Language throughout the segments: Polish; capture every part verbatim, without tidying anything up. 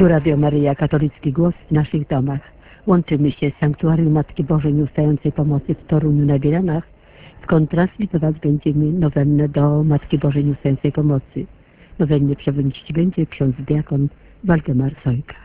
Tu Radio Maryja, katolicki głos w naszych domach. Łączymy się z Sanktuarium Matki Bożej Nieustającej Pomocy w Toruniu na Bielanach, skąd transmitować będziemy nowennę do Matki Bożej Nieustającej Pomocy. Nowennie przewodniczyć będzie ksiądz diakon Waldemar Sojka.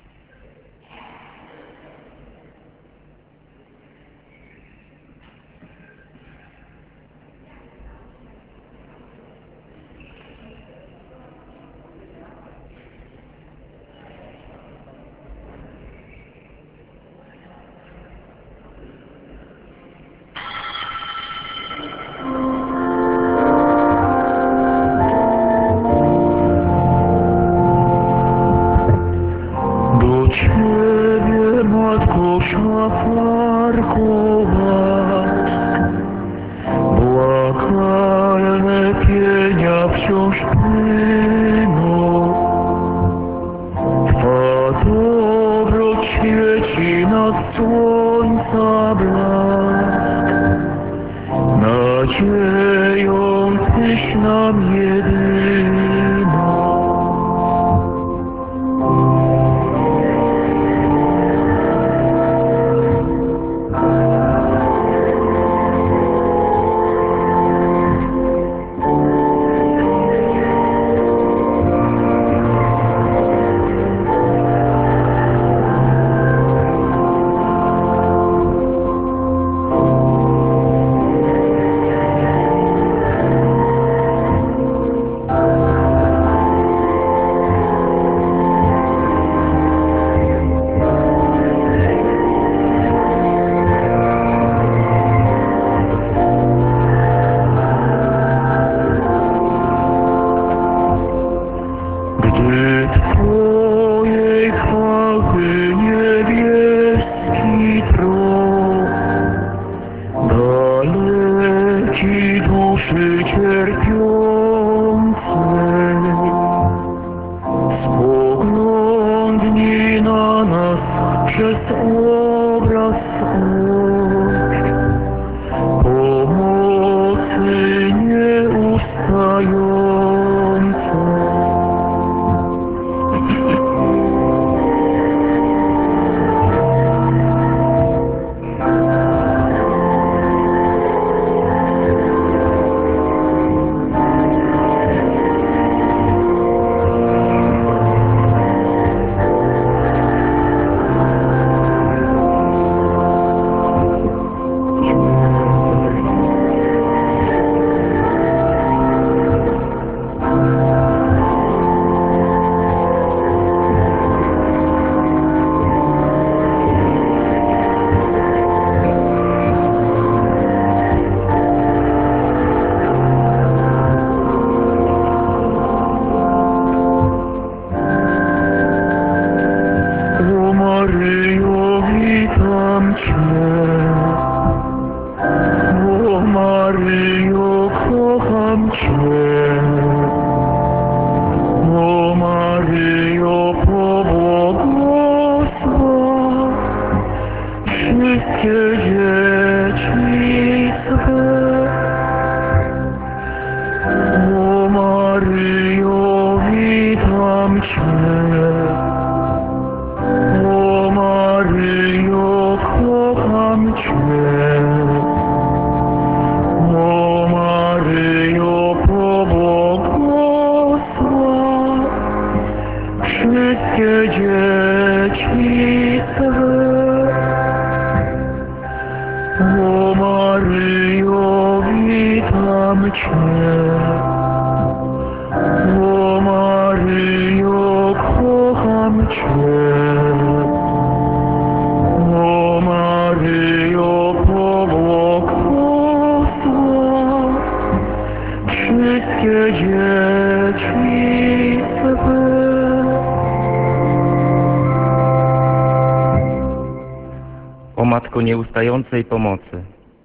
O Matko Nieustającej Pomocy,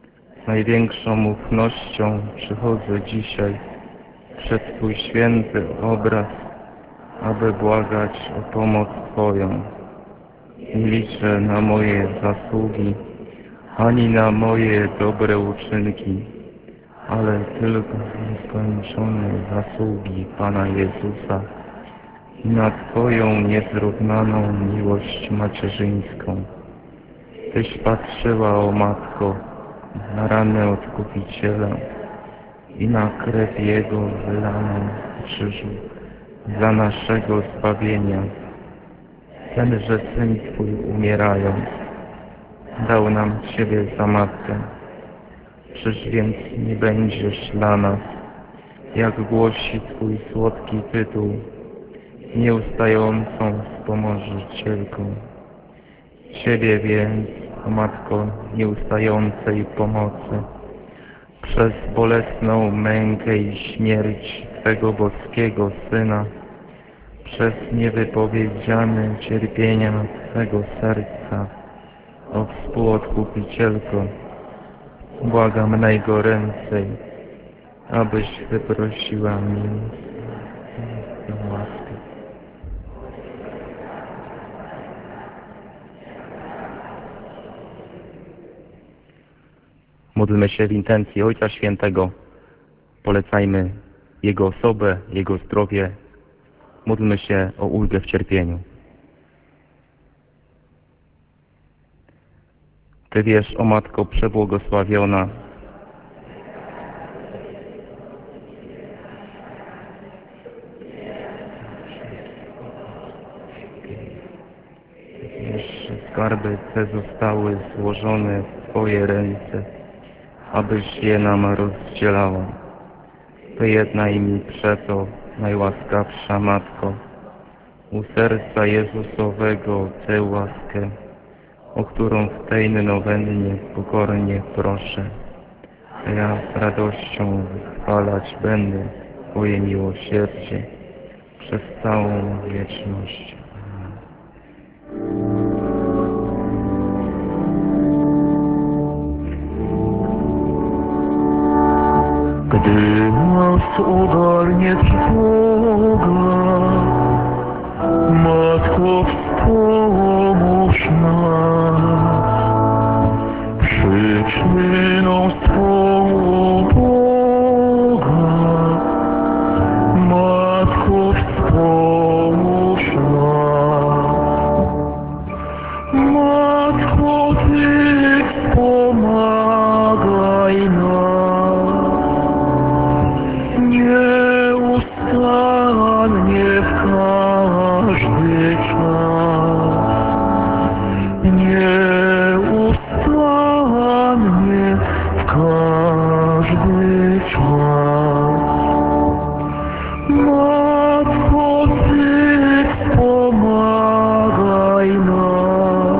z największą ufnością przychodzę dzisiaj przed Twój święty obraz, aby błagać o pomoc Twoją. Nie liczę na moje zasługi, ani na moje dobre uczynki, ale tylko nieskończone zasługi Pana Jezusa i na Twoją niezrównaną miłość macierzyńską. Tyś patrzyła, o Matko, na ranę Odkupiciela i na krew Jego wylaną w krzyżu dla naszego zbawienia. Tenże Syn Twój, umierając, dał nam Ciebie za Matkę. Czyż więc nie będziesz dla nas, jak głosi Twój słodki tytuł, nieustającą wspomożycielką? Ciebie więc, o Matko nieustającej pomocy, przez bolesną mękę i śmierć Twego boskiego Syna, przez niewypowiedziane cierpienia Twego serca, o współodkupicielko, błagam najgoręcej, abyś wyprosiła mnie tę łaskę. Módlmy się w intencji Ojca Świętego, polecajmy Jego osobę, Jego zdrowie, módlmy się o ulgę w cierpieniu. Ty wiesz, o Matko przebłogosławiona, wiesz, że skarby te zostały złożone w Twoje ręce, abyś je nam rozdzielała. Wyjednaj mi przeto, najłaskawsza Matko, u serca Jezusowego tę łaskę, o którą w tej nowennie pokornie proszę. A ja z radością wychwalać będę Twoje miłosierdzie przez całą wieczność. Gdy nas ogarnie trwoga, Matko, wspomóż nas. Przyczyną swą Boga, Matko, wspomóż nas. Matko, Ty wspomagaj nas. Nieustannie w każdy czas, nieustannie w każdy czas. Matko, Ty wspomagaj nas,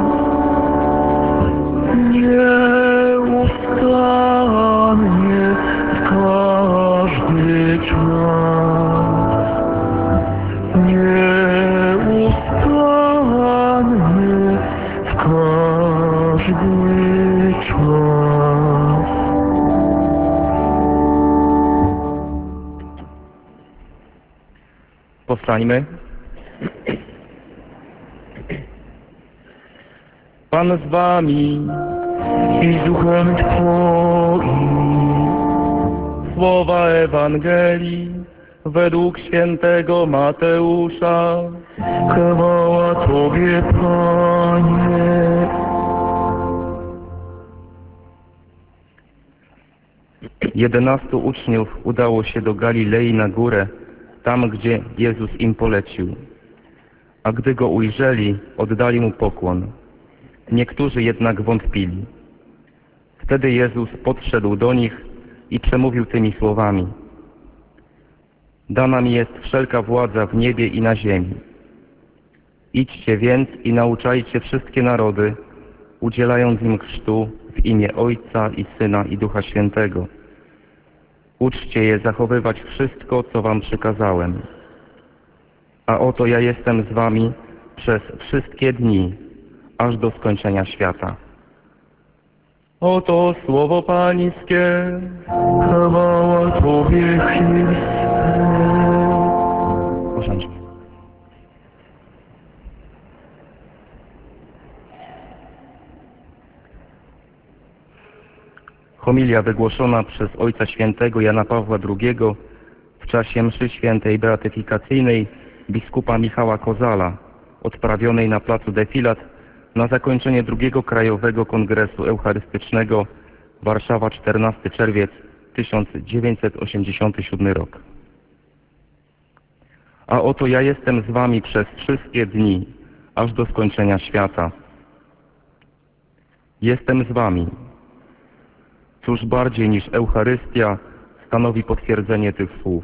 nieustannie w każdy czas, nieustannie w każdy czas. Powstańmy. Pan z Wami. I z duchem Twoim. Słowa Ewangelii według świętego Mateusza. Chwała Tobie, Panie. Jedenastu uczniów udało się do Galilei na górę, tam gdzie Jezus im polecił. A gdy Go ujrzeli, oddali Mu pokłon. Niektórzy jednak wątpili. Wtedy Jezus podszedł do nich i przemówił tymi słowami. Dana mi jest wszelka władza w niebie i na ziemi. Idźcie więc i nauczajcie wszystkie narody, udzielając im chrztu w imię Ojca i Syna i Ducha Świętego. Uczcie je zachowywać wszystko, co wam przykazałem. A oto ja jestem z wami przez wszystkie dni, aż do skończenia świata. Oto słowo Pańskie. Chwała Tobie, Chryste. Usiądźmy. Homilia wygłoszona przez Ojca Świętego Jana Pawła drugiego w czasie mszy świętej beatyfikacyjnej biskupa Michała Kozala, odprawionej na placu Defilat na zakończenie drugiego Krajowego Kongresu Eucharystycznego Warszawa, czternasty czerwiec tysiąc dziewięćset osiemdziesiąty siódmy rok. A oto ja jestem z wami przez wszystkie dni, aż do skończenia świata. Jestem z wami. Cóż bardziej niż Eucharystia stanowi potwierdzenie tych słów?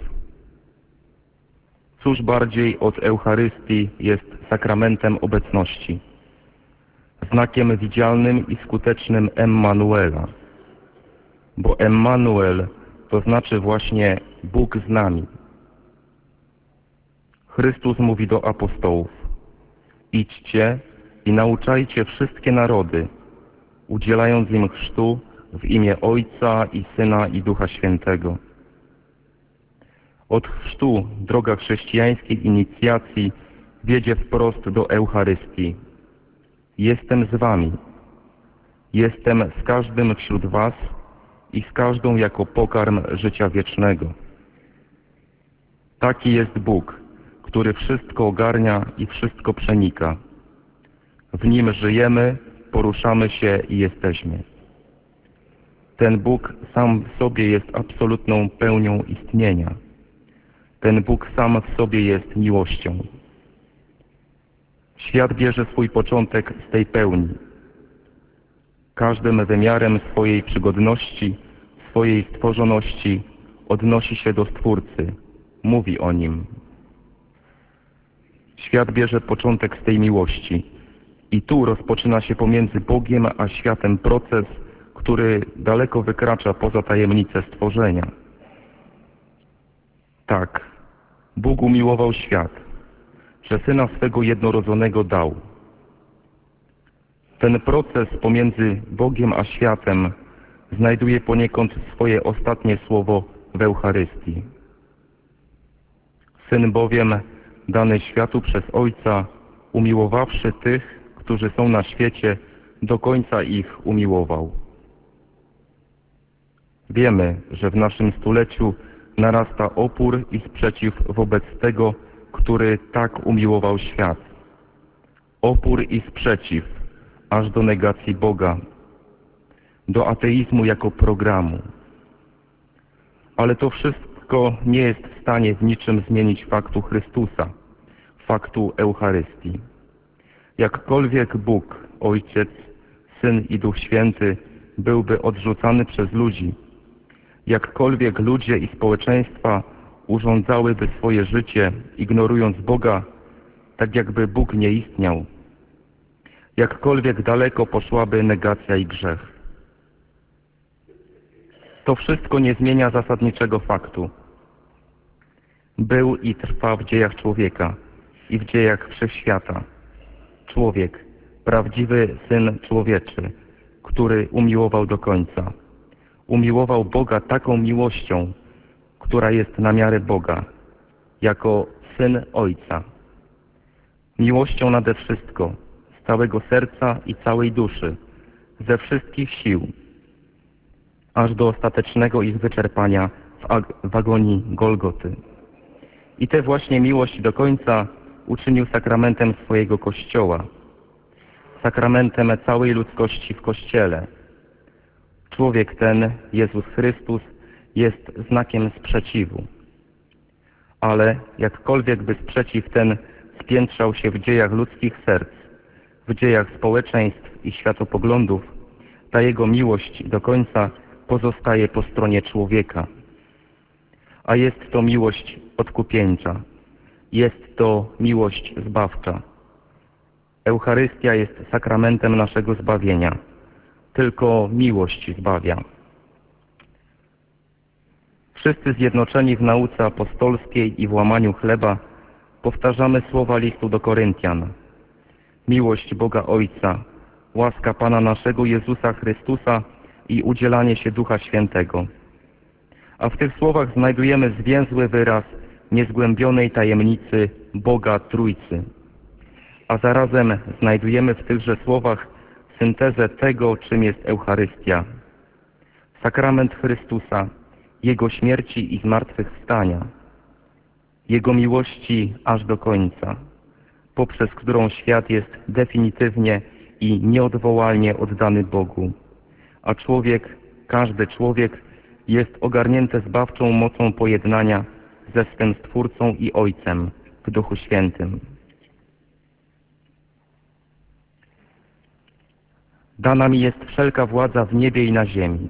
Cóż bardziej od Eucharystii jest sakramentem obecności, znakiem widzialnym i skutecznym Emmanuela, bo Emmanuel to znaczy właśnie Bóg z nami. Chrystus mówi do apostołów: idźcie i nauczajcie wszystkie narody, udzielając im chrztu w imię Ojca i Syna i Ducha Świętego. Od chrztu droga chrześcijańskiej inicjacji wiedzie wprost do Eucharystii. Jestem z wami. Jestem z każdym wśród was i z każdą jako pokarm życia wiecznego. Taki jest Bóg, który wszystko ogarnia i wszystko przenika. W Nim żyjemy, poruszamy się i jesteśmy. Ten Bóg sam w sobie jest absolutną pełnią istnienia. Ten Bóg sam w sobie jest miłością. Świat bierze swój początek z tej pełni. Każdym wymiarem swojej przygodności, swojej stworzoności odnosi się do Stwórcy, mówi o Nim. Świat bierze początek z tej miłości i tu rozpoczyna się pomiędzy Bogiem a światem proces, który daleko wykracza poza tajemnicę stworzenia. Tak, Bóg umiłował świat, że Syna swego jednorodzonego dał. Ten proces pomiędzy Bogiem a światem znajduje poniekąd swoje ostatnie słowo w Eucharystii. Syn bowiem, dany światu przez Ojca, umiłowawszy tych, którzy są na świecie, do końca ich umiłował. Wiemy, że w naszym stuleciu narasta opór i sprzeciw wobec tego, który tak umiłował świat. Opór i sprzeciw, aż do negacji Boga, do ateizmu jako programu. Ale to wszystko nie jest w stanie w niczym zmienić faktu Chrystusa, faktu Eucharystii. Jakkolwiek Bóg, Ojciec, Syn i Duch Święty byłby odrzucany przez ludzi, jakkolwiek ludzie i społeczeństwa urządzałyby swoje życie, ignorując Boga, tak jakby Bóg nie istniał, jakkolwiek daleko poszłaby negacja i grzech. To wszystko nie zmienia zasadniczego faktu. Był i trwa w dziejach człowieka i w dziejach wszechświata. Człowiek, prawdziwy Syn Człowieczy, który umiłował do końca. Umiłował Boga taką miłością, która jest na miarę Boga, jako Syn Ojca. Miłością nade wszystko, z całego serca i całej duszy, ze wszystkich sił, aż do ostatecznego ich wyczerpania w, w agonii Golgoty. I tę właśnie miłość do końca uczynił sakramentem swojego Kościoła, sakramentem całej ludzkości w Kościele. Człowiek ten, Jezus Chrystus, jest znakiem sprzeciwu. Ale jakkolwiek by sprzeciw ten spiętrzał się w dziejach ludzkich serc, w dziejach społeczeństw i światopoglądów, ta Jego miłość do końca pozostaje po stronie człowieka. A jest to miłość odkupieńcza, jest to miłość zbawcza. Eucharystia jest sakramentem naszego zbawienia. Tylko miłość zbawia. Wszyscy zjednoczeni w nauce apostolskiej i w łamaniu chleba powtarzamy słowa listu do Koryntian. Miłość Boga Ojca, łaska Pana naszego Jezusa Chrystusa i udzielanie się Ducha Świętego. A w tych słowach znajdujemy zwięzły wyraz niezgłębionej tajemnicy Boga Trójcy. A zarazem znajdujemy w tychże słowach syntezę tego, czym jest Eucharystia. Sakrament Chrystusa, Jego śmierci i zmartwychwstania. Jego miłości aż do końca, poprzez którą świat jest definitywnie i nieodwołalnie oddany Bogu, a człowiek, każdy człowiek jest ogarnięty zbawczą mocą pojednania ze swym Stwórcą i Ojcem w Duchu Świętym. Dana mi jest wszelka władza w niebie i na ziemi.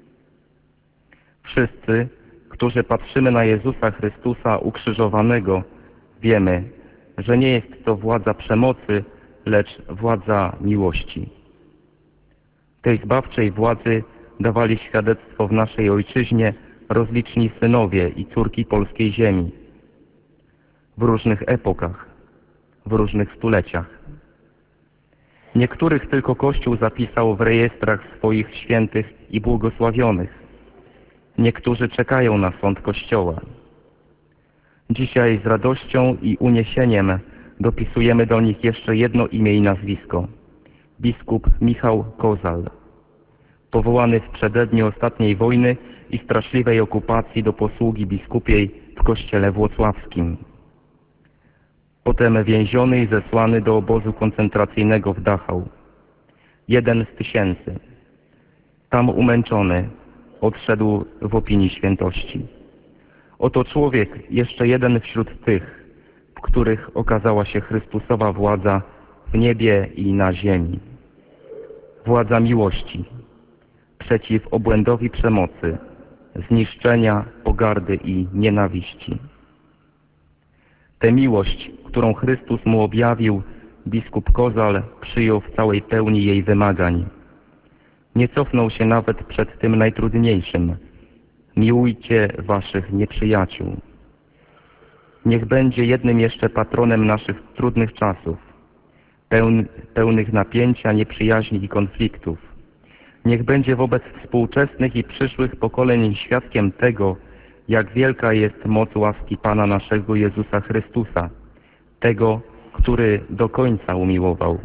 Wszyscy, którzy patrzymy na Jezusa Chrystusa ukrzyżowanego, wiemy, że nie jest to władza przemocy, lecz władza miłości. Tej zbawczej władzy dawali świadectwo w naszej ojczyźnie rozliczni synowie i córki polskiej ziemi w różnych epokach, w różnych stuleciach. Niektórych tylko Kościół zapisał w rejestrach swoich świętych i błogosławionych. Niektórzy czekają na sąd Kościoła. Dzisiaj z radością i uniesieniem dopisujemy do nich jeszcze jedno imię i nazwisko. Biskup Michał Kozal, powołany w przededniu ostatniej wojny i straszliwej okupacji do posługi biskupiej w kościele włocławskim. Potem więziony i zesłany do obozu koncentracyjnego w Dachau. Jeden z tysięcy. Tam umęczony odszedł w opinii świętości. Oto człowiek, jeszcze jeden wśród tych, w których okazała się Chrystusowa władza w niebie i na ziemi. Władza miłości, przeciw obłędowi przemocy, zniszczenia, pogardy i nienawiści. Tę miłość, którą Chrystus mu objawił, biskup Kozal przyjął w całej pełni jej wymagań. Nie cofnął się nawet przed tym najtrudniejszym. Miłujcie waszych nieprzyjaciół. Niech będzie jednym jeszcze patronem naszych trudnych czasów, pełn, pełnych napięcia, nieprzyjaźni i konfliktów. Niech będzie wobec współczesnych i przyszłych pokoleń świadkiem tego, jak wielka jest moc łaski Pana naszego Jezusa Chrystusa, tego, który do końca umiłował.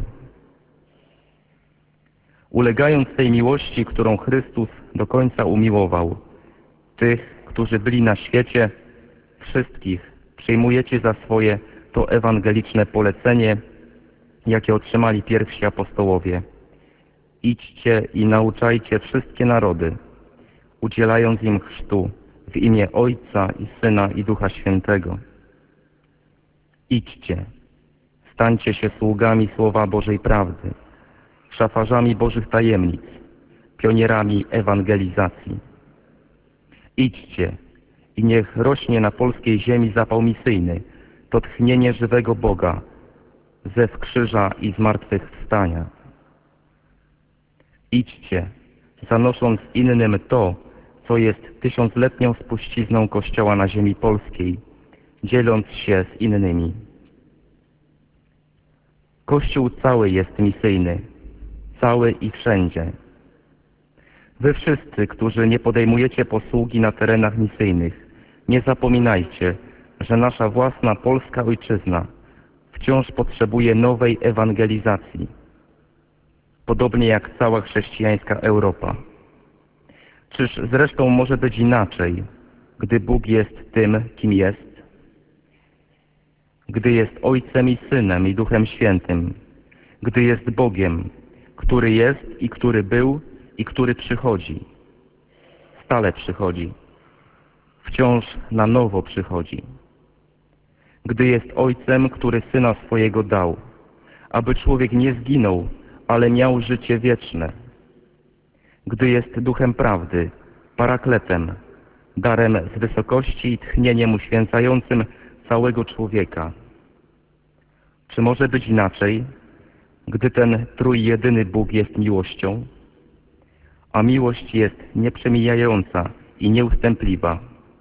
Ulegając tej miłości, którą Chrystus do końca umiłował, tych, którzy byli na świecie, wszystkich przyjmujecie za swoje to ewangeliczne polecenie, jakie otrzymali pierwsi apostołowie. Idźcie i nauczajcie wszystkie narody, udzielając im chrztu w imię Ojca i Syna i Ducha Świętego. Idźcie, stańcie się sługami Słowa Bożej Prawdy, szafarzami Bożych tajemnic, pionierami ewangelizacji. Idźcie i niech rośnie na polskiej ziemi zapał misyjny, to tchnienie żywego Boga, zew krzyża i zmartwychwstania. Idźcie, zanosząc innym to, co jest tysiącletnią spuścizną Kościoła na ziemi polskiej, dzieląc się z innymi. Kościół cały jest misyjny, cały i wszędzie. Wy wszyscy, którzy nie podejmujecie posługi na terenach misyjnych, nie zapominajcie, że nasza własna polska ojczyzna wciąż potrzebuje nowej ewangelizacji, podobnie jak cała chrześcijańska Europa. Czyż zresztą może być inaczej, gdy Bóg jest tym, kim jest? Gdy jest Ojcem i Synem i Duchem Świętym, gdy jest Bogiem, który jest i który był i który przychodzi. Stale przychodzi. Wciąż na nowo przychodzi. Gdy jest Ojcem, który Syna swojego dał, aby człowiek nie zginął, ale miał życie wieczne. Gdy jest Duchem Prawdy, Parakletem, darem z wysokości i tchnieniem uświęcającym całego człowieka. Czy może być inaczej, gdy ten trójjedyny Bóg jest miłością? A miłość jest nieprzemijająca i nieustępliwa.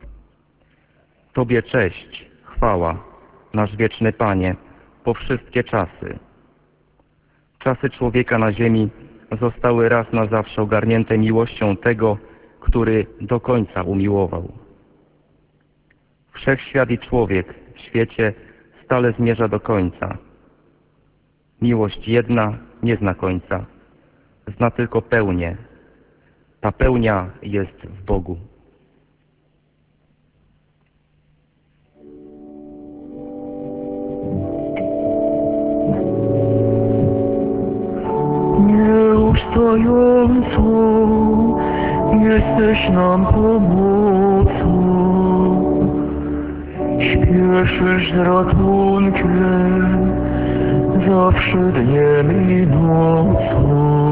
Tobie cześć, chwała, nasz wieczny Panie, po wszystkie czasy. Czasy człowieka na ziemi zostały raz na zawsze ogarnięte miłością tego, który do końca umiłował. Wszechświat i człowiek w świecie stale zmierza do końca. Miłość jedna nie zna końca, zna tylko pełnię. Ta pełnia jest w Bogu. nieustającą, jesteś nam pomocą. Śpieszysz z ratunkiem, zawsze dniem i nocą.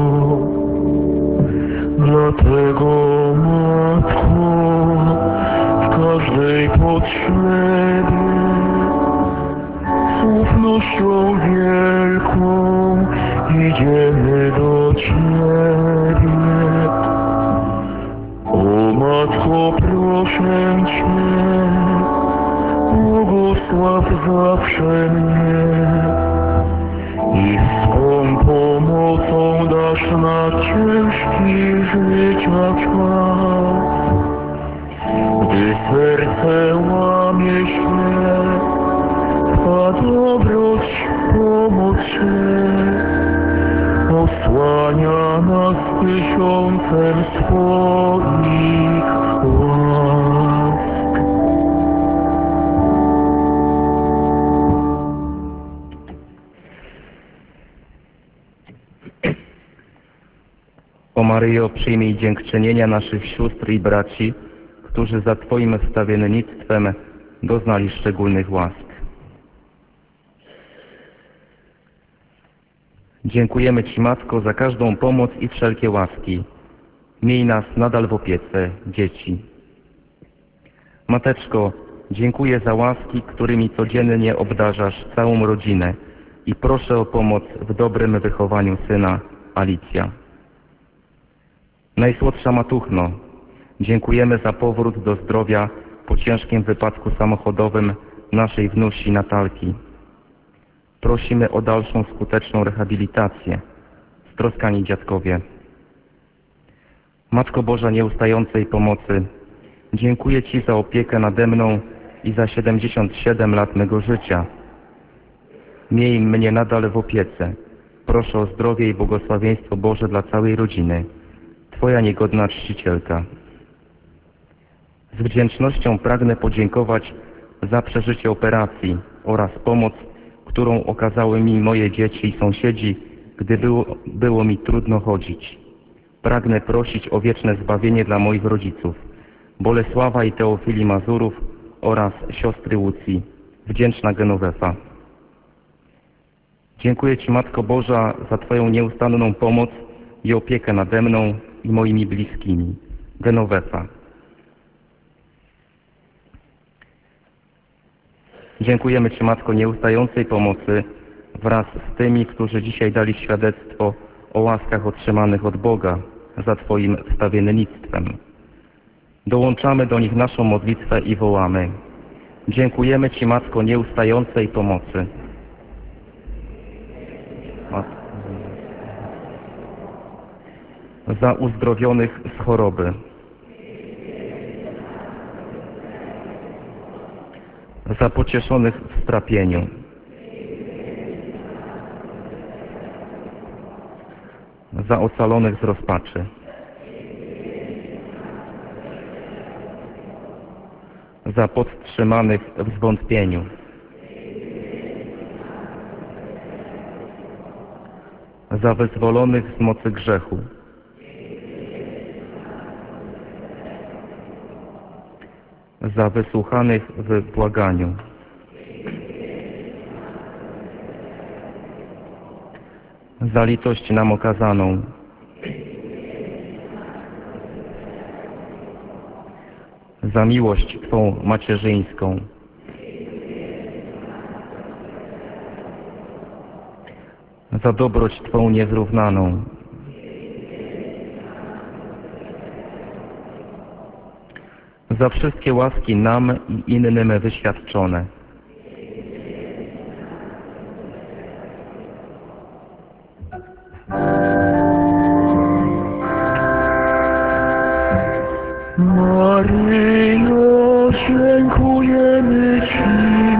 Dlatego, Matko, w każdej potrzebie z ufnością wielką idziemy do Ciebie. O Matko, proszę Cię, błogosław zawsze mnie i swą pomocą dasz na ciężki życia czas. Gdy serce łamie się, Twa dobroć, pomoc osłania nas tysiącem swoich łask. O Maryjo, przyjmij dziękczynienia naszych sióstr i braci, którzy za Twoim wstawiennictwem doznali szczególnych łask. Dziękujemy Ci, Matko, za każdą pomoc i wszelkie łaski. Miej nas nadal w opiece dzieci. Mateczko, dziękuję za łaski, którymi codziennie obdarzasz całą rodzinę i proszę o pomoc w dobrym wychowaniu syna Alicja. Najsłodsza Matuchno, dziękujemy za powrót do zdrowia po ciężkim wypadku samochodowym naszej wnusi Natalki. Prosimy o dalszą skuteczną rehabilitację. Stroskani dziadkowie. Matko Boża nieustającej pomocy, dziękuję Ci za opiekę nade mną i za siedemdziesiąt siedem lat mego życia. Miej mnie nadal w opiece. Proszę o zdrowie i błogosławieństwo Boże dla całej rodziny. Twoja niegodna czcicielka. Z wdzięcznością pragnę podziękować za przeżycie operacji oraz pomoc, którą okazały mi moje dzieci i sąsiedzi, gdy było, było mi trudno chodzić. Pragnę prosić o wieczne zbawienie dla moich rodziców, Bolesława i Teofilii Mazurów oraz siostry Łucji, wdzięczna Genowefa. Dziękuję Ci, Matko Boża, za Twoją nieustanną pomoc i opiekę nade mną i moimi bliskimi, Genowefa. Dziękujemy Ci, Matko nieustającej pomocy, wraz z tymi, którzy dzisiaj dali świadectwo o łaskach otrzymanych od Boga za Twoim wstawiennictwem. Dołączamy do nich naszą modlitwę i wołamy: dziękujemy Ci, Matko nieustającej pomocy. Matko. Za uzdrowionych z choroby. Za pocieszonych w strapieniu. Za ocalonych z rozpaczy. Za podtrzymanych w zwątpieniu. Za wyzwolonych z mocy grzechu. Za wysłuchanych w błaganiu. Za litość nam okazaną. Za miłość Twą macierzyńską. Za dobroć Twą niezrównaną. Za wszystkie łaski nam i innym wyświadczone. Maryjo, dziękujemy Ci,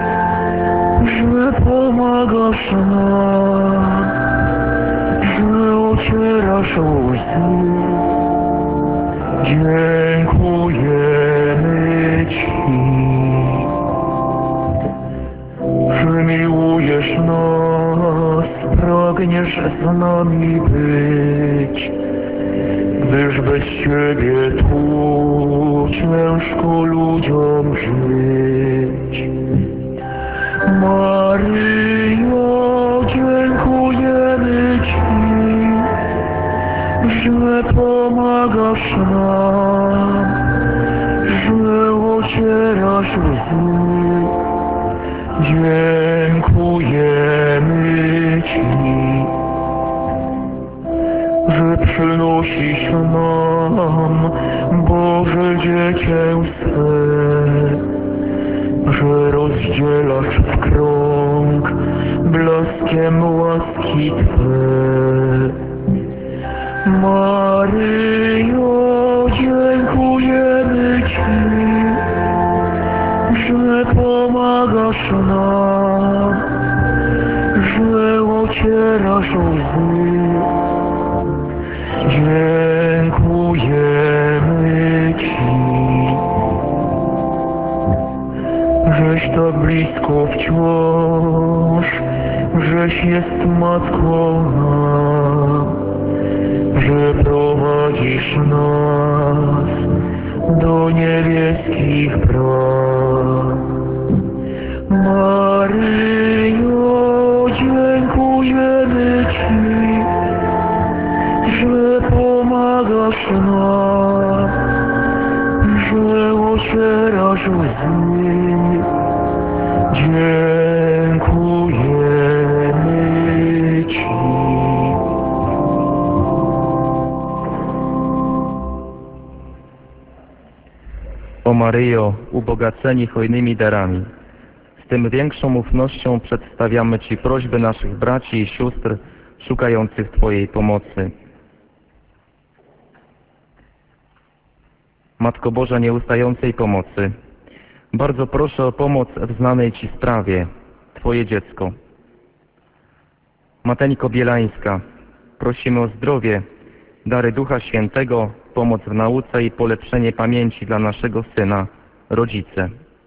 że pomagasz nam, że ocierasz łzy. Dziękujemy Ci, że miłujesz nas, pragniesz z nami być. bez Ciebie tu ciężko ludziom żyć. Maryjo, dziękujemy Ci, że pomagasz nam, że ocierasz łzy. Dziękujemy Ci, że przynosisz nam, Boże Dziecię swe, że rozdzielasz w krąg blaskiem łaski Twe. Maryjo, dziękujemy Ci, że pomagasz nam, że ocierasz łzy. Dziękujemy Ci, żeś tak blisko wciąż, żeś jest Matką nam, że prowadzisz nas do niebieskich praw. Maryjo, dziękujemy Ci, że pomagasz nam, że ocierasz łzy. Dziękujemy Ci. O Maryjo, ubogaceni hojnymi darami, z tym większą ufnością przedstawiamy Ci prośby naszych braci i sióstr szukających Twojej pomocy. Matko Boża nieustającej pomocy, bardzo proszę o pomoc w znanej Ci sprawie, Twoje dziecko. Mateńko Bielańska, prosimy o zdrowie, dary Ducha Świętego, pomoc w nauce i polepszenie pamięci dla naszego syna, rodzice.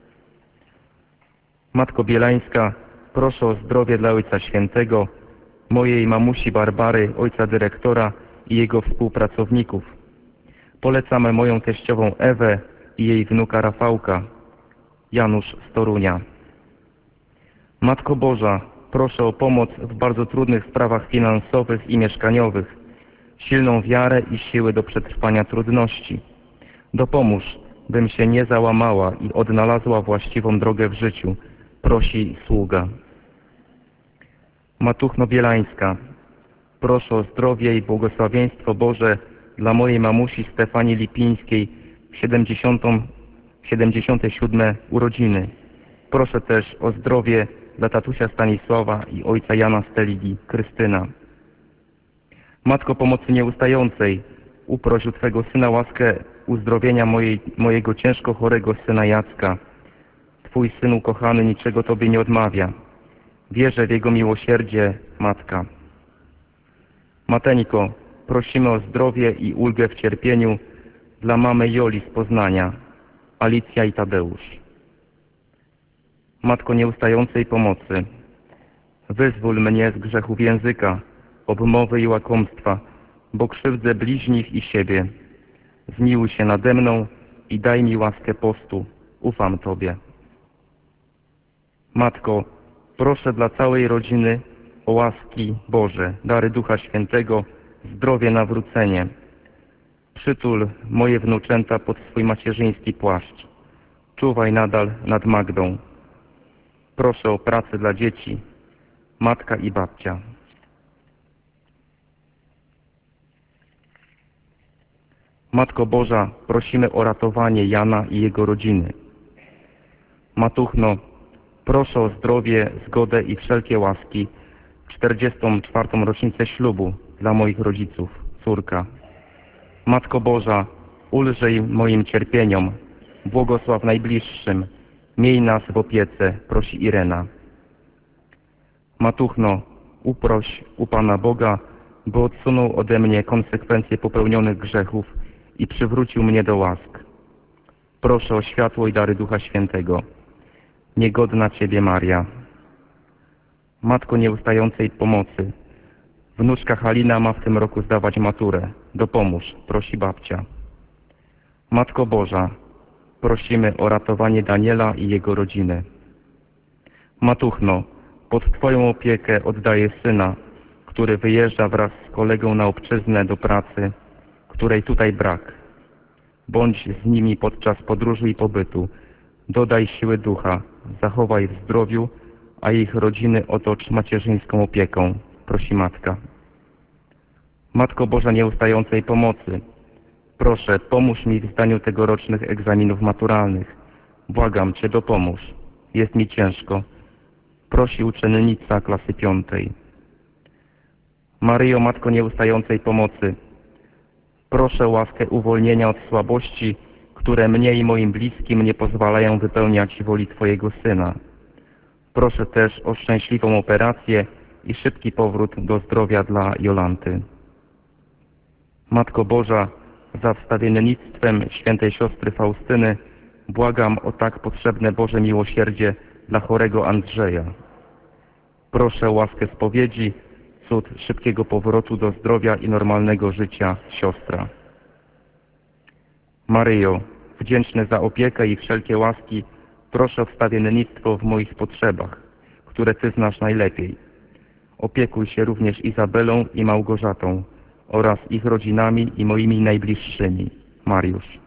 Matko Bielańska, proszę o zdrowie dla Ojca Świętego, mojej mamusi Barbary, ojca dyrektora i jego współpracowników. Polecamy moją teściową Ewę i jej wnuka Rafałka, Janusz z Torunia. Matko Boża, proszę o pomoc w bardzo trudnych sprawach finansowych i mieszkaniowych, silną wiarę i siły do przetrwania trudności. Dopomóż, bym się nie załamała i odnalazła właściwą drogę w życiu, prosi sługa. Matuchno Bielańska, proszę o zdrowie i błogosławieństwo Boże dla mojej mamusi Stefanii Lipińskiej w siedemdziesiąte siódme urodziny. Proszę też o zdrowie dla tatusia Stanisława i ojca Jana z Teligi, Krystyna. Matko pomocy nieustającej, uproś u Twego Syna łaskę uzdrowienia mojej, mojego ciężko chorego syna Jacka. Twój Syn ukochany niczego Tobie nie odmawia. Wierzę w Jego miłosierdzie, Matka. Mateńko, prosimy o zdrowie i ulgę w cierpieniu dla mamy Joli z Poznania, Alicja i Tadeusz. Matko nieustającej pomocy, wyzwól mnie z grzechów języka, obmowy i łakomstwa, bo krzywdzę bliźnich i siebie. Zmiłuj się nade mną i daj mi łaskę postu. Ufam Tobie. Matko, proszę dla całej rodziny o łaski Boże, dary Ducha Świętego, zdrowie, nawrócenie. Przytul moje wnuczęta pod swój macierzyński płaszcz. Czuwaj nadal nad Magdą. Proszę o pracę dla dzieci, matka i babcia. Matko Boża, prosimy o ratowanie Jana i jego rodziny. Matuchno, proszę o zdrowie, zgodę i wszelkie łaski w czterdziestą czwartą rocznicę ślubu dla moich rodziców, córka. Matko Boża, ulżyj moim cierpieniom, błogosław najbliższym, miej nas w opiece, prosi Irena. Matuchno, uproś u Pana Boga, by odsunął ode mnie konsekwencje popełnionych grzechów i przywrócił mnie do łask. Proszę o światło i dary Ducha Świętego. Niegodna Ciebie, Maria. Matko nieustającej pomocy, wnuczka Halina ma w tym roku zdawać maturę. dopomóż, prosi babcia. Matko Boża, prosimy o ratowanie Daniela i jego rodziny. Matuchno, pod Twoją opiekę oddaję syna, który wyjeżdża wraz z kolegą na obczyznę do pracy, której tutaj brak. Bądź z nimi podczas podróży i pobytu. Dodaj siły ducha, zachowaj w zdrowiu, a ich rodziny otocz macierzyńską opieką, prosi matka. Matko Boża nieustającej pomocy, proszę, pomóż mi w zdaniu tegorocznych egzaminów maturalnych. Błagam Cię, dopomóż. Jest mi ciężko. Prosi uczennica klasy piątej. Maryjo, Matko nieustającej pomocy, proszę łaskę uwolnienia od słabości, które mnie i moim bliskim nie pozwalają wypełniać woli Twojego Syna. Proszę też o szczęśliwą operację i szybki powrót do zdrowia dla Jolanty. Matko Boża, za wstawiennictwem świętej siostry Faustyny błagam o tak potrzebne Boże miłosierdzie dla chorego Andrzeja. Proszę o łaskę spowiedzi, cud szybkiego powrotu do zdrowia i normalnego życia siostra. Maryjo, wdzięczny za opiekę i wszelkie łaski, proszę o wstawiennictwo w moich potrzebach, które Ty znasz najlepiej. Opiekuj się również Izabelą i Małgorzatą oraz ich rodzinami i moimi najbliższymi. Mariusz.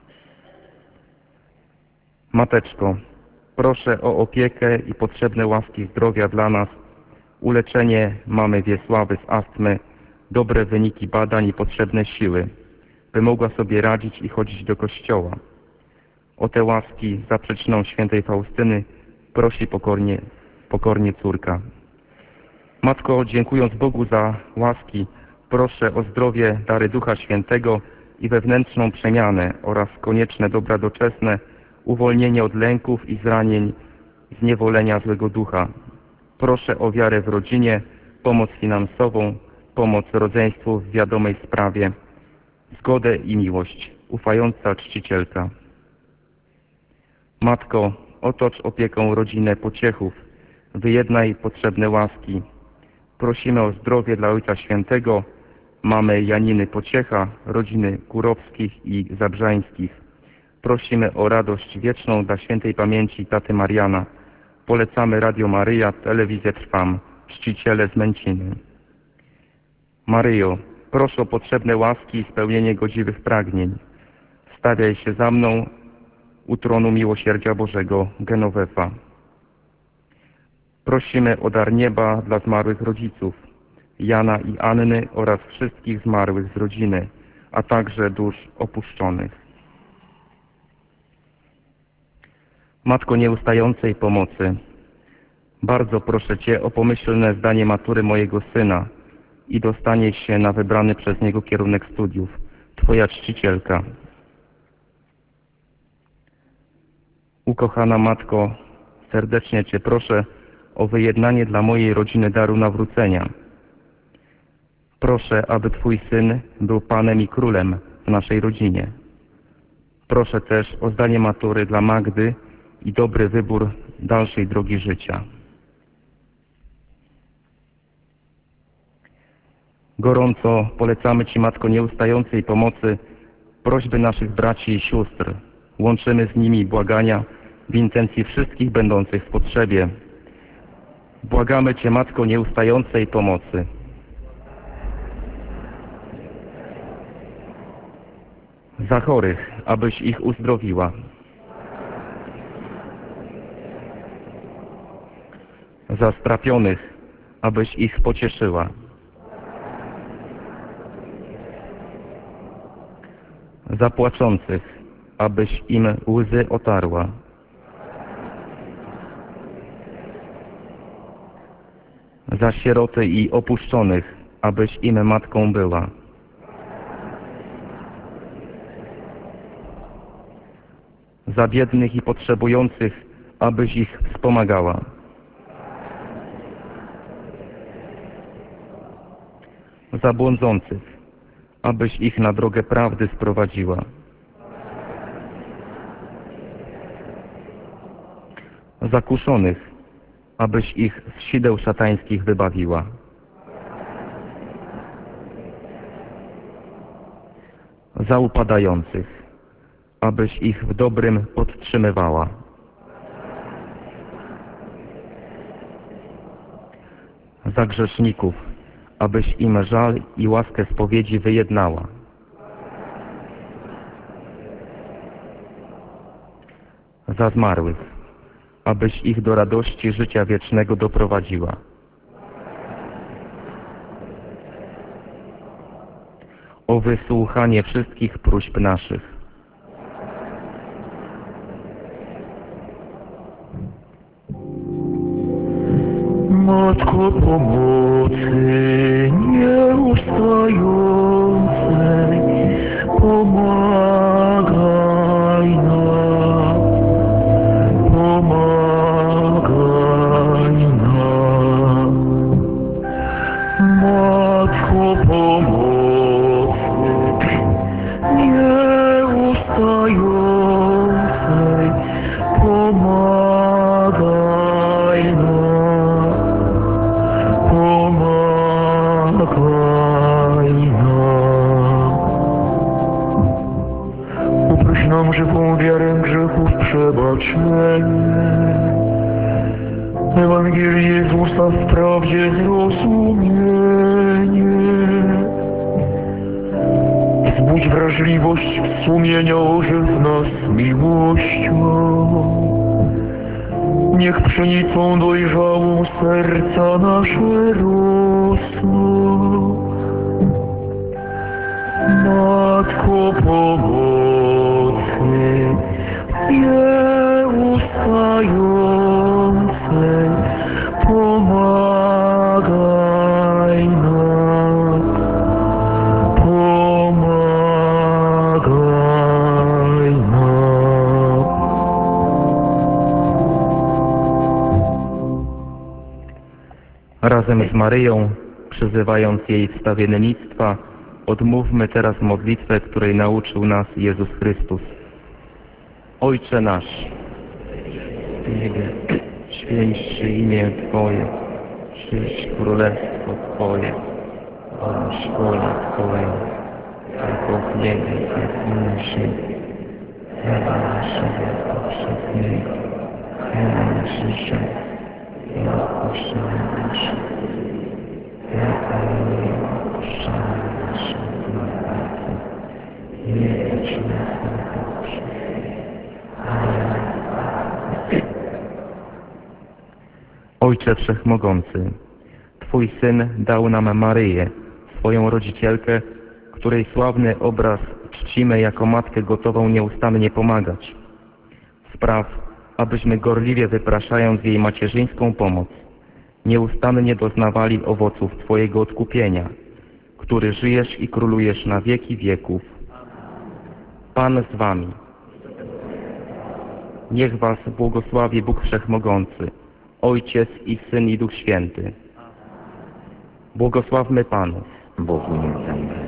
Mateczko, proszę o opiekę i potrzebne łaski zdrowia dla nas, uleczenie mamy Wiesławy z astmy, dobre wyniki badań i potrzebne siły, by mogła sobie radzić i chodzić do kościoła. O te łaski za przyczyną świętej Faustyny prosi pokornie, pokornie córka. Matko, dziękując Bogu za łaski, proszę o zdrowie, dary Ducha Świętego i wewnętrzną przemianę oraz konieczne dobra doczesne, uwolnienie od lęków i zranień, zniewolenia złego ducha. Proszę o wiarę w rodzinie, pomoc finansową, pomoc rodzeństwu w wiadomej sprawie, zgodę i miłość. Ufająca czcicielka. Matko, otocz opieką rodzinę Pociechów, wyjednaj potrzebne łaski. Prosimy o zdrowie dla Ojca Świętego, mamy Janiny Pociecha, rodziny Kurowskich i Zabrzańskich. Prosimy o radość wieczną dla świętej pamięci taty Mariana. Polecamy Radio Maryja, telewizję Trwam, czciciele z Męciny. Maryjo, proszę o potrzebne łaski i spełnienie godziwych pragnień. Stawiaj się za mną u tronu miłosierdzia Bożego, Genovefa. Prosimy o dar nieba dla zmarłych rodziców, Jana i Anny oraz wszystkich zmarłych z rodziny, a także dusz opuszczonych. Matko nieustającej pomocy, bardzo proszę Cię o pomyślne zdanie matury mojego syna i dostanie się na wybrany przez niego kierunek studiów. Twoja czcicielka. Ukochana Matko, serdecznie Cię proszę o wyjednanie dla mojej rodziny daru nawrócenia. Proszę, aby Twój syn był Panem i Królem w naszej rodzinie. Proszę też o zdanie matury dla Magdy i dobry wybór dalszej drogi życia. Gorąco polecamy Ci, Matko nieustającej pomocy, prośby naszych braci i sióstr. Łączymy z nimi błagania w intencji wszystkich będących w potrzebie. Błagamy Cię, Matko nieustającej pomocy. Za chorych, abyś ich uzdrowiła. Za strapionych, abyś ich pocieszyła. Za płaczących, abyś im łzy otarła. Za sieroty i opuszczonych, abyś im matką była. Za biednych i potrzebujących, abyś ich wspomagała. Za błądzących, abyś ich na drogę prawdy sprowadziła. Zakuszonych, abyś ich z sideł szatańskich wybawiła. za upadających, abyś ich w dobrym podtrzymywała. Za grzeszników, abyś im żal i łaskę spowiedzi wyjednała. Za zmarłych, abyś ich do radości życia wiecznego doprowadziła. O wysłuchanie wszystkich próśb naszych. Matko pomocy nieustającej, pomagaj nam, pomagaj nam. Matko pomocy nieustającej, pomagaj nam, pomagaj nam. Uproś nam żywą wiarę grzechów przebaczenie, Ewangelię Jezusa w prawdzie zrozumienie. Wzbudź wrażliwość sumienia, ożyw nas miłością. Niech pszenicą dojrzałą serca nasze rosną. Matko pomocy nieustającej, pomagaj nam, pomagaj nam. Razem z Maryją, przyzywając jej wstawiennictwa, odmówmy teraz modlitwę, której nauczył nas Jezus Chrystus. Ojcze nasz, w niebie, święć się imię Twoje, przyjdź królestwo Twoje, bądź wola Twoja, jako w niebie, jak i na ziemi. Chleba naszego powszedniego, chleb nasz dzisiaj, i odpuszczamy nasze winy, jak i my odpuszczamy naszym winowajcom. I nie wiedz nas na pokuszenie, Ojcze Wszechmogący, Twój Syn dał nam Maryję, swoją rodzicielkę, której sławny obraz czcimy jako matkę gotową nieustannie pomagać. Spraw, abyśmy gorliwie wypraszając jej macierzyńską pomoc, nieustannie doznawali owoców Twojego odkupienia, który żyjesz i królujesz na wieki wieków. Pan z Wami. Niech Was błogosławi Bóg Wszechmogący, Ojciec i Syn i Duch Święty. Błogosławmy Panów. Bogu niech zajmie.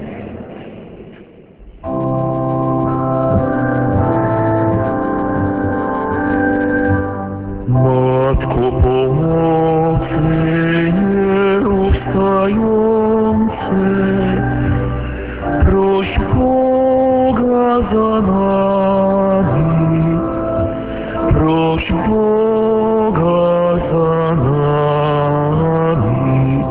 Matko pomocy nieustającej, proś Boga za nami, proś Boga za nami.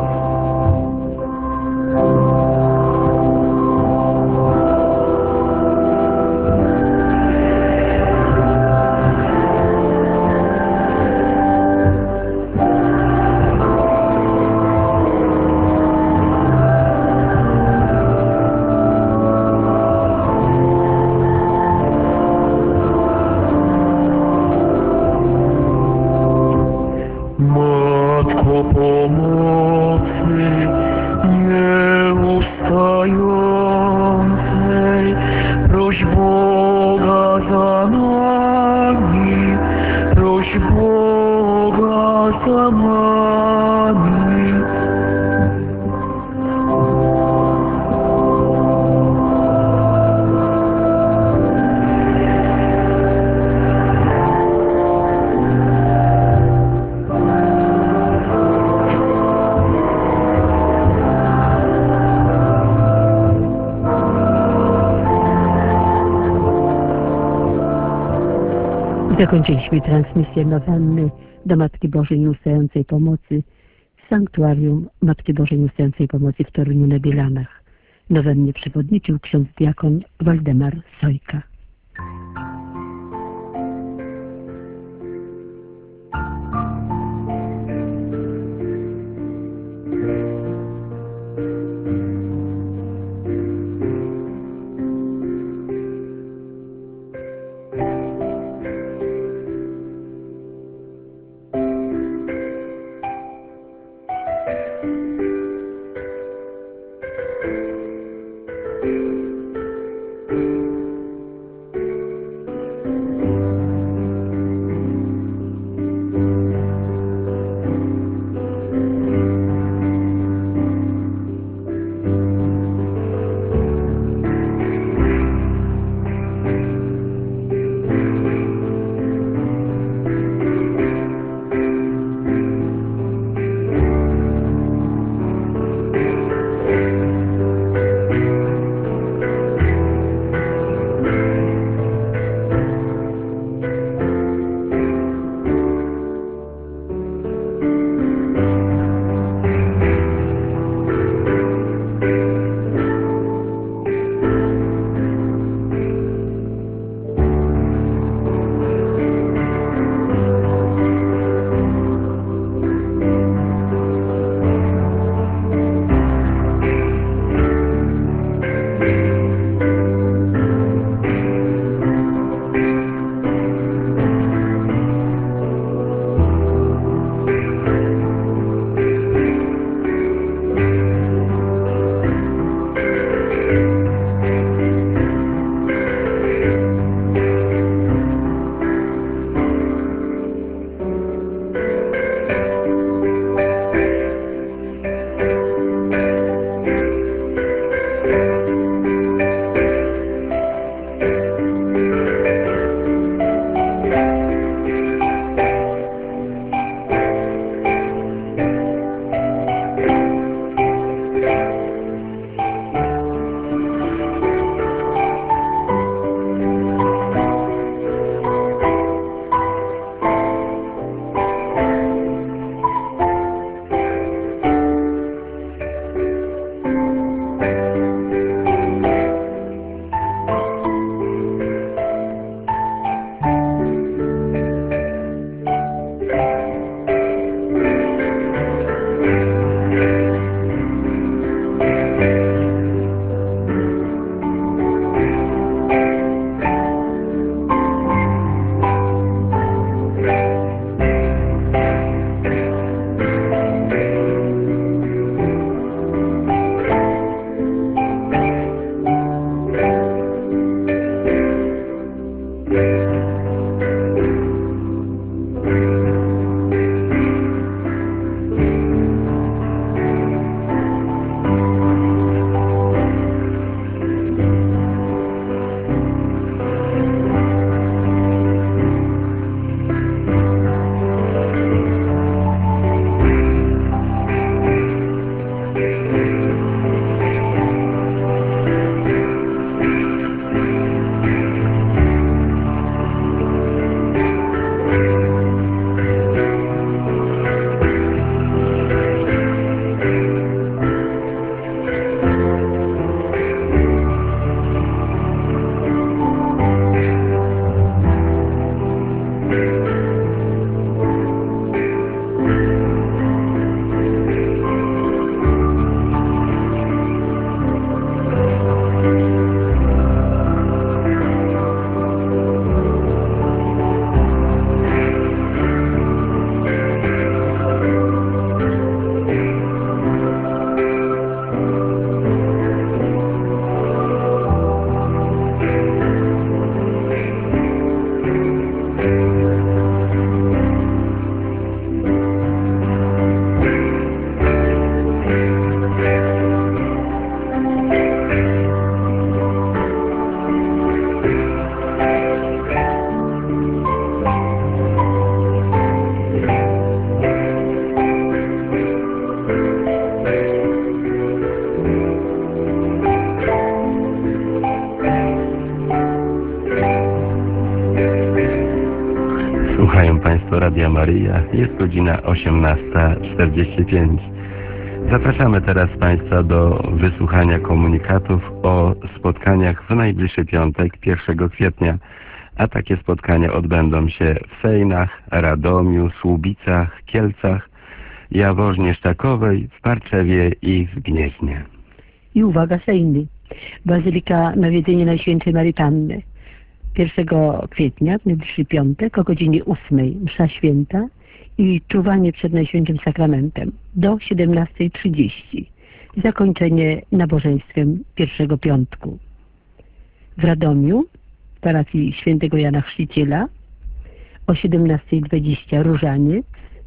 Zakończyliśmy transmisję nowenny do Matki Bożej Nieustającej Pomocy w Sanktuarium Matki Bożej Nieustającej Pomocy w Toruniu na Bielanach. Nowennie przewodniczył ksiądz diakon Waldemar Sojka. Słuchają Państwo Radia Maryja. Jest godzina osiemnasta czterdzieści pięć. Zapraszamy teraz Państwa do wysłuchania komunikatów o spotkaniach w najbliższy piątek, pierwszego kwietnia. A takie spotkania odbędą się w Sejnach, Radomiu, Słubicach, Kielcach, Jaworznie Szczakowej, w Parczewie i w Gnieźnie. I uwaga, Sejny. Bazylika Nawiedzenia Najświętszej Maryi Panny. pierwszego kwietnia, w najbliższy piątek, o godzinie ósmej msza święta i czuwanie przed Najświętszym Sakramentem do siedemnastej trzydzieści. Zakończenie nabożeństwem pierwszego piątku. W Radomiu, w parafii świętego Jana Chrzciciela, o siedemnastej dwadzieścia różaniec.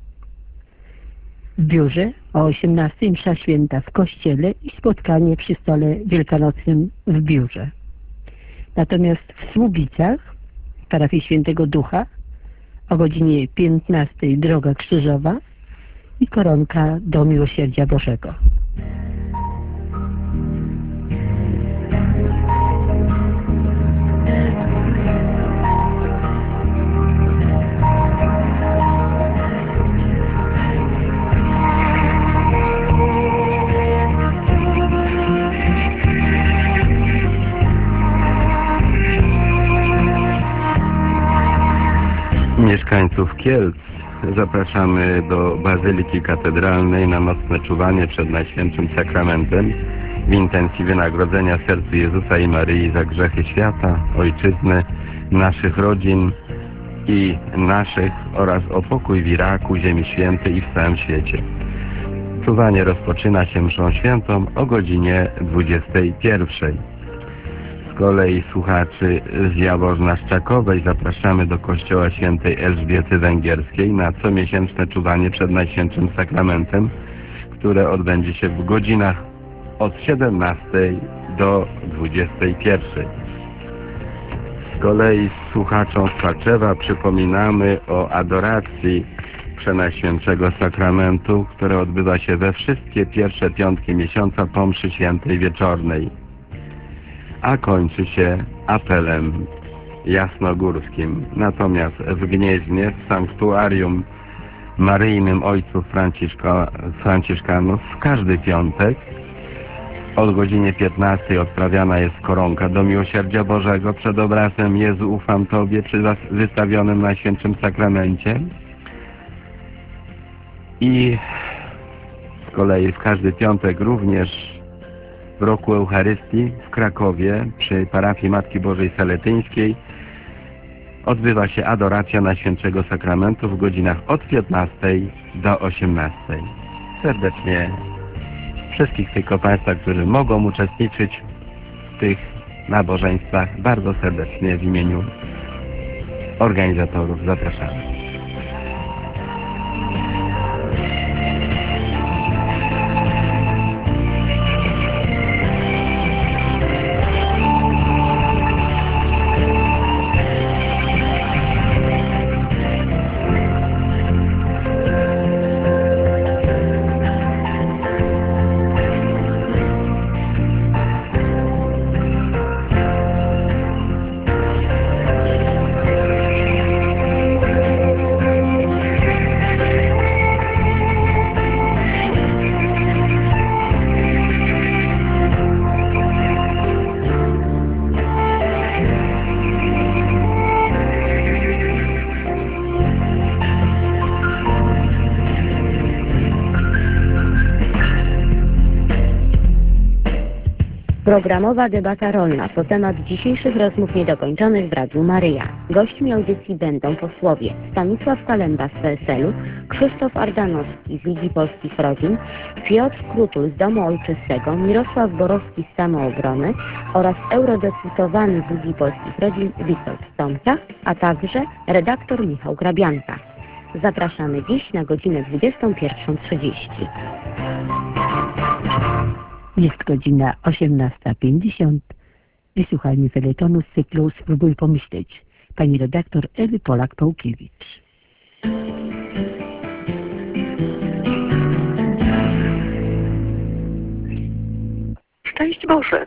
W biurze o osiemnastej msza święta w kościele i spotkanie przy stole wielkanocnym w biurze. Natomiast w Słubicach, w parafii Świętego Ducha, o godzinie piętnastej droga krzyżowa i koronka do Miłosierdzia Bożego. Mieszkańców Kielc zapraszamy do Bazyliki Katedralnej na nocne czuwanie przed Najświętszym Sakramentem w intencji wynagrodzenia sercu Jezusa i Maryi za grzechy świata, ojczyzny, naszych rodzin i naszych oraz o pokój w Iraku, Ziemi Świętej i w całym świecie. Czuwanie rozpoczyna się mszą świętą o godzinie dwudziestej pierwszej. Z kolei słuchaczy z Jaworzna Szczakowej zapraszamy do kościoła świętej Elżbiety Węgierskiej na comiesięczne czuwanie przed Najświętszym Sakramentem, które odbędzie się w godzinach od siedemnastej do dwudziestej pierwszej. Z kolei słuchaczom z Parczewa przypominamy o adoracji Przenajświętszego Sakramentu, które odbywa się we wszystkie pierwsze piątki miesiąca po mszy świętej wieczornej, a kończy się apelem jasnogórskim. Natomiast w Gnieźnie, w sanktuarium maryjnym Ojców Franciszka, Franciszkanów, w każdy piątek od godziny piętnastej odprawiana jest koronka do Miłosierdzia Bożego przed obrazem Jezu, ufam Tobie przy wystawionym Najświętszym Sakramencie. I z kolei w każdy piątek również w roku Eucharystii w Krakowie przy parafii Matki Bożej Saletyńskiej odbywa się adoracja Najświętszego Sakramentu w godzinach od piętnastej do osiemnastej. Serdecznie wszystkich tylko Państwa, którzy mogą uczestniczyć w tych nabożeństwach, bardzo serdecznie w imieniu organizatorów zapraszamy. Programowa debata rolna to temat dzisiejszych rozmów niedokończonych w Radiu Maryja. Gośćmi audycji będą posłowie Stanisław Kalemba z P S L-u, Krzysztof Ardanowski z Ligi Polskich Rodzin, Piotr Krutul z Domu Ojczystego, Mirosław Borowski z Samoobrony oraz eurodeputowany z Ligi Polskich Rodzin Witold Tomczak, a także redaktor Michał Grabianka. Zapraszamy dziś na godzinę dwudziestą pierwszą trzydzieści. Jest godzina osiemnasta pięćdziesiąt. Wysłuchajmy felietonu z cyklu Spróbuj pomyśleć. Pani redaktor Ewy Polak-Pałkiewicz. Szczęść Boże!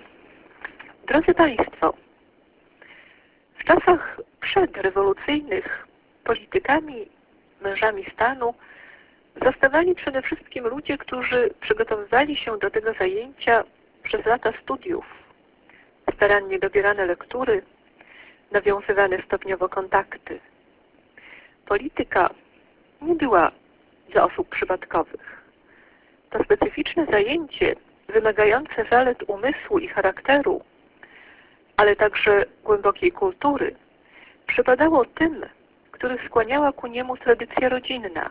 Drodzy Państwo, w czasach przedrewolucyjnych politykami, mężami stanu zostawali przede wszystkim ludzie, którzy przygotowywali się do tego zajęcia przez lata studiów, starannie dobierane lektury, nawiązywane stopniowo kontakty. Polityka nie była dla osób przypadkowych. To specyficzne zajęcie, wymagające zalet umysłu i charakteru, ale także głębokiej kultury, przypadało tym, których skłaniała ku niemu tradycja rodzinna.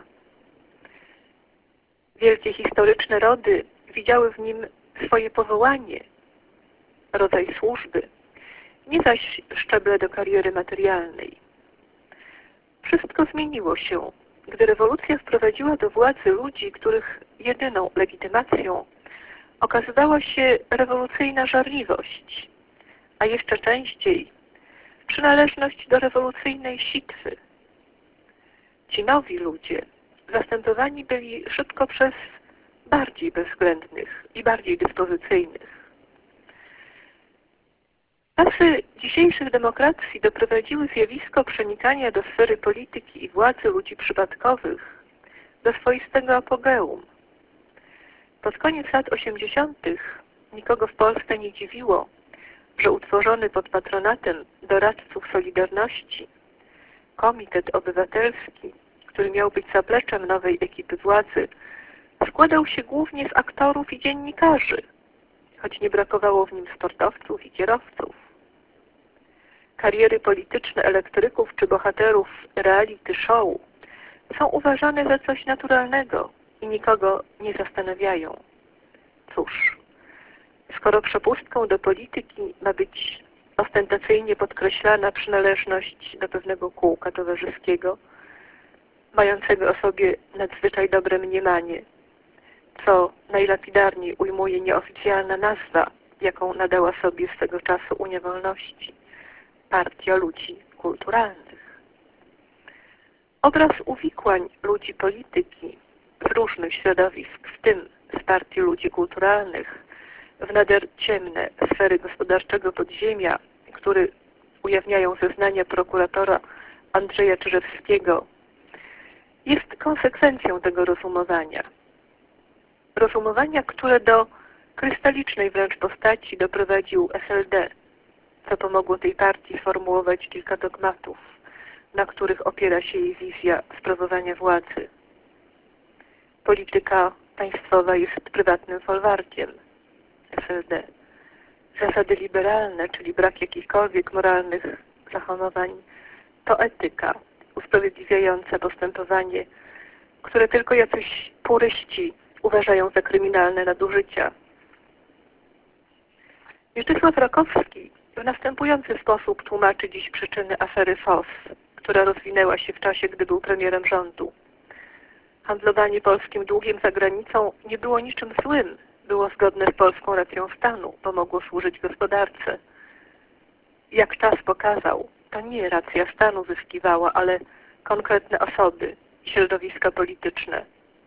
Wielkie historyczne rody widziały w nim swoje powołanie, rodzaj służby, nie zaś szczeble do kariery materialnej. Wszystko zmieniło się, gdy rewolucja wprowadziła do władzy ludzi, których jedyną legitymacją okazywała się rewolucyjna żarliwość, a jeszcze częściej przynależność do rewolucyjnej sitwy. Ci nowi ludzie zastępowani byli szybko przez bardziej bezwzględnych i bardziej dyspozycyjnych. Czasy dzisiejszych demokracji doprowadziły zjawisko przenikania do sfery polityki i władzy ludzi przypadkowych do swoistego apogeum. Pod koniec lat osiemdziesiątych nikogo w Polsce nie dziwiło, że utworzony pod patronatem doradców Solidarności Komitet Obywatelski, który miał być zapleczem nowej ekipy władzy, składał się głównie z aktorów i dziennikarzy, choć nie brakowało w nim sportowców i kierowców. Kariery polityczne elektryków czy bohaterów reality show są uważane za coś naturalnego i nikogo nie zastanawiają. Cóż, skoro przepustką do polityki ma być ostentacyjnie podkreślana przynależność do pewnego kółka towarzyskiego, mającego o sobie nadzwyczaj dobre mniemanie, co najlapidarniej ujmuje nieoficjalna nazwa, jaką nadała sobie swego czasu Unia Wolności – Partia Ludzi Kulturalnych. Obraz uwikłań ludzi polityki z różnych środowisk, w tym z Partii Ludzi Kulturalnych, w nader ciemne sfery gospodarczego podziemia, który ujawniają zeznania prokuratora Andrzeja Czyżewskiego, jest konsekwencją tego rozumowania. Rozumowania, które do krystalicznej wręcz postaci doprowadził S L D, co pomogło tej partii sformułować kilka dogmatów, na których opiera się jej wizja sprawowania władzy. Polityka państwowa jest prywatnym folwarkiem S L D. Zasady liberalne, czyli brak jakichkolwiek moralnych zahamowań, to etyka usprawiedliwiająca postępowanie, które tylko jacyś puryści uważają za kryminalne nadużycia. Mieczysław Rakowski w następujący sposób tłumaczy dziś przyczyny afery F O S, która rozwinęła się w czasie, gdy był premierem rządu. Handlowanie polskim długiem za granicą nie było niczym złym, było zgodne z polską racją stanu, pomogło służyć gospodarce. Jak czas pokazał, to nie racja stanu zyskiwała, ale konkretne osoby i środowiska polityczne.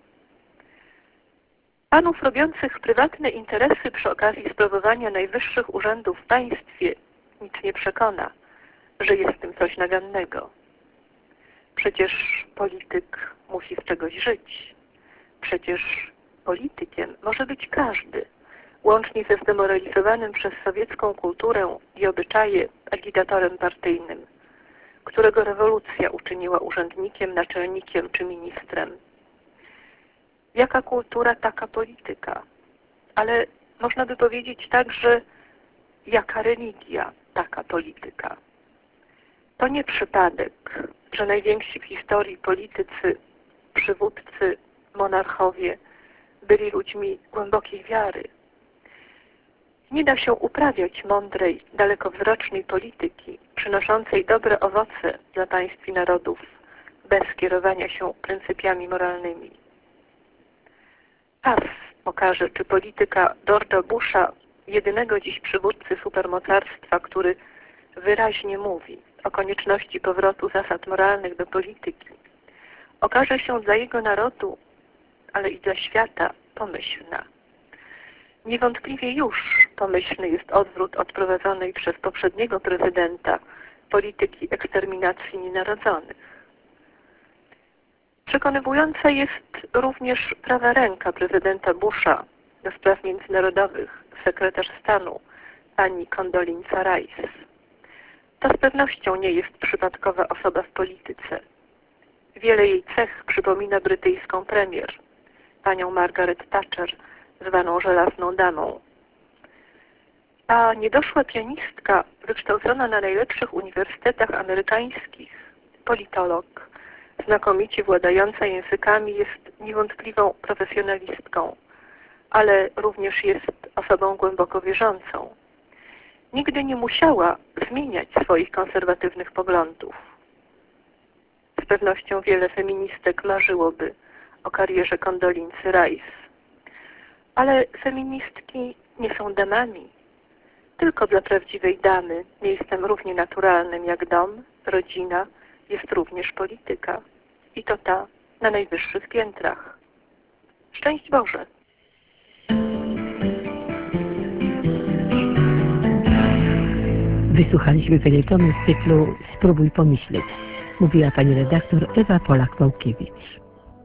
Panów robiących prywatne interesy przy okazji sprawowania najwyższych urzędów w państwie nic nie przekona, że jest w tym coś nagannego. Przecież polityk musi z czegoś żyć. Przecież politykiem może być każdy, łącznie ze zdemoralizowanym przez sowiecką kulturę i obyczaje agitatorem partyjnym, którego rewolucja uczyniła urzędnikiem, naczelnikiem czy ministrem. Jaka kultura, taka polityka. Ale można by powiedzieć także, jaka religia, taka polityka. To nie przypadek, że najwięksi w historii politycy, przywódcy, monarchowie byli ludźmi głębokiej wiary. Nie da się uprawiać mądrej, dalekowzrocznej polityki, przynoszącej dobre owoce dla państw i narodów, bez kierowania się pryncypiami moralnymi. Czas pokaże, czy polityka George'a Busha, jedynego dziś przywódcy supermocarstwa, który wyraźnie mówi o konieczności powrotu zasad moralnych do polityki, okaże się dla jego narodu, ale i dla świata pomyślna. Niewątpliwie już pomyślny jest odwrót od prowadzonej przez poprzedniego prezydenta polityki eksterminacji nienarodzonych. Przekonywująca jest również prawa ręka prezydenta Busha do spraw międzynarodowych, sekretarz stanu, pani Condoleezza Rice. To z pewnością nie jest przypadkowa osoba w polityce. Wiele jej cech przypomina brytyjską premier, panią Margaret Thatcher, zwaną żelazną damą. A niedoszła pianistka, wykształcona na najlepszych uniwersytetach amerykańskich, politolog, znakomicie władająca językami, jest niewątpliwą profesjonalistką, ale również jest osobą głęboko wierzącą. Nigdy nie musiała zmieniać swoich konserwatywnych poglądów. Z pewnością wiele feministek marzyłoby o karierze Condoleezzy Rice. Ale feministki nie są damami. Tylko dla prawdziwej damy miejscem równie naturalnym jak dom, rodzina, jest również polityka. I to ta na najwyższych piętrach. Szczęść Boże! Wysłuchaliśmy felietonu z cyklu Spróbuj pomyśleć. Mówiła pani redaktor Ewa Polak-Pałkiewicz.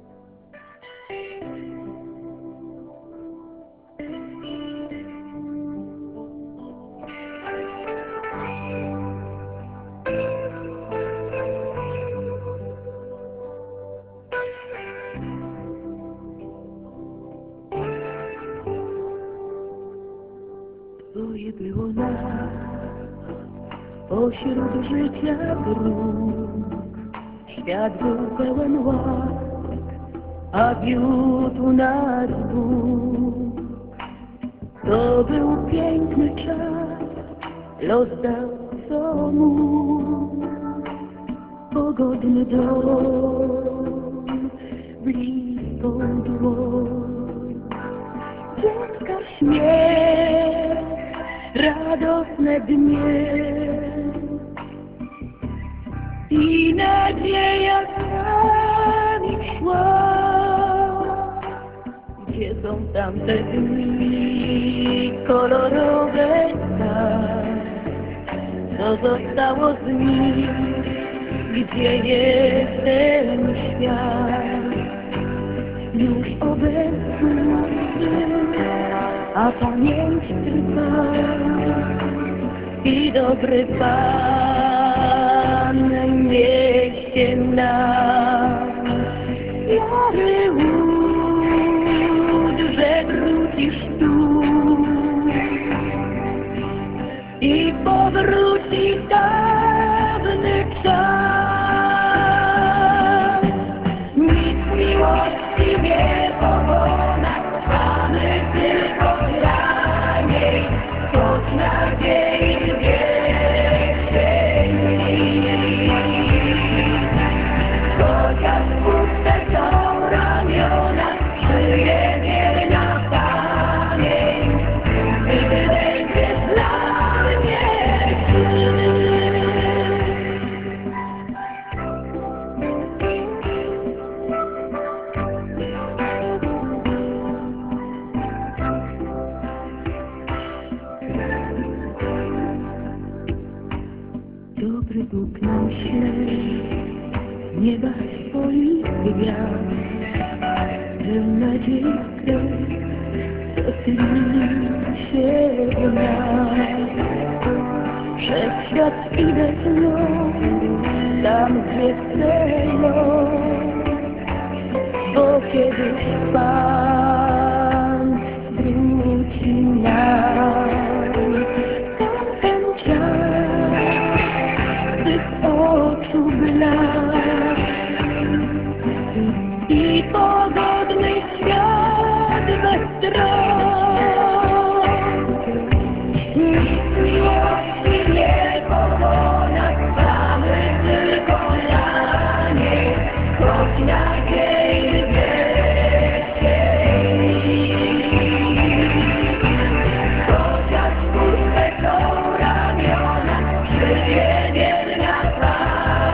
Twoje było nas pośród życia dróg. Świat był pełen łask, a wiódł nas Bóg. To był piękny czas, los dał co mógł. Pogodny dom, bliską dłoń, dziecka śmiech, radosne dnie i nadzieja z nami szła. Gdzie są tamte dni kolorowe tak? Co zostało z nich? Gdzie jest ten świat? Już obecny, a pamięć trwa i dobry Pan niesie nas. Jary łód, że wrócisz tu i powróci dawny czas. Nic miłości nie powona, mamy tylko dla niej, choć nadziei więcej. Chociaż puste są ramiona, żyje wierna pamięć, gdy będziesz dla mnie żył. Dobry Bóg nam śle nieba swoich gwiazd, tę nadzieję, co tli się w nas. Wszechświat idę mną, tam gdzie chcę ją, bo kiedyś Pan wróci nam. Ten czas tych oczu blask i pogoda